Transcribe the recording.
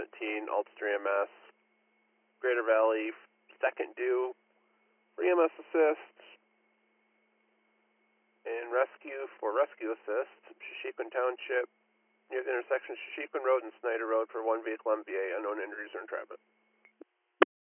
17, Ulster EMS, Greater Valley, second due for EMS assist, and rescue for rescue assist, Shishikun Township, near the intersection of Shishikun Road and Snyder Road for one vehicle MVA, unknown injuries or entrapment.